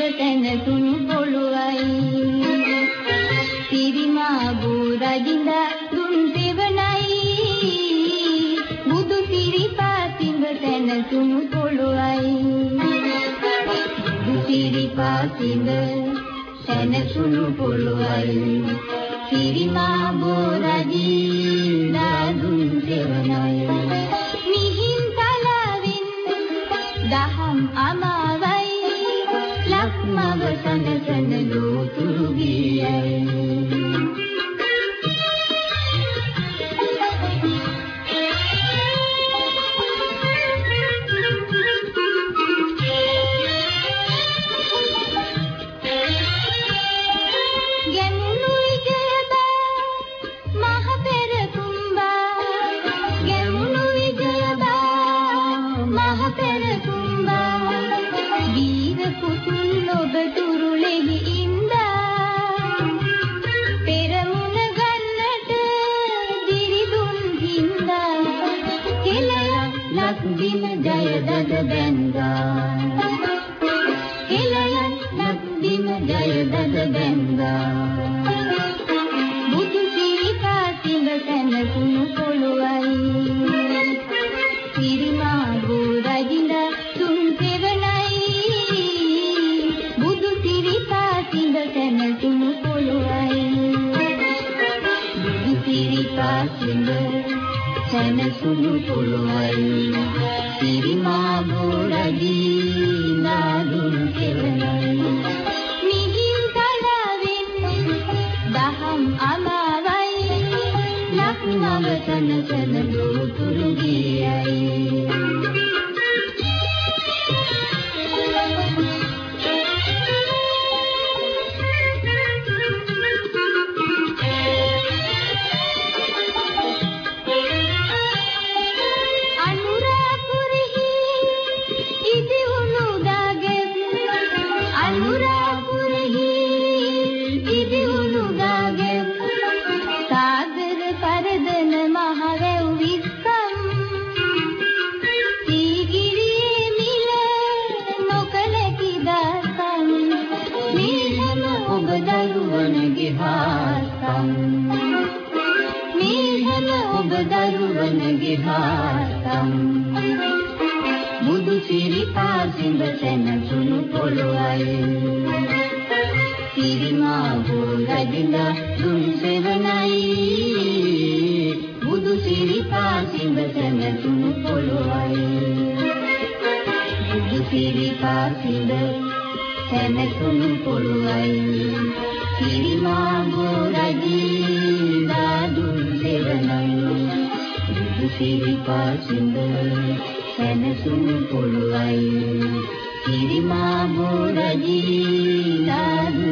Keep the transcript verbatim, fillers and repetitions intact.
තැන තුනු පොළුවයි සිරිමා බෝරජින්ද දුන් සෙවණයි බුදු සිරිපා සිඹ තැන තුනු පොළුවයි බුදු සිරිපා සිඹ තැන තුනු පොළුවයි සිරිමා බෝරජින්ද දුන් සෙවණයි මිහින් තලාවෙන් දහම් අමාවයි ලක්මව සනසන ලෝතුරු ගියයි සුළු පොළොවයි සිරිමා බෝරජින්ද දුන් සෙවණයි මිහින් තලාවෙන් දහම් අමාවයි ලක්මව සනසන ලෝතුරු ගියයි බුදු සිරිපා සිඹ තැන තුනු පොළොවයි සිරිමා බෝරජින්ද දුන් සෙවණයි බුදු සිරිපා සිඹ තැන තුනු පොළොවයි බුදු සිරිපා සිඹ තැන තුනු පොළොවයි සිරිමා බෝරජින්ද දුන් සෙවණයි සිරිපා සිඹ තැන තුනු පොළොවයි සිරිමා බෝරජින්ද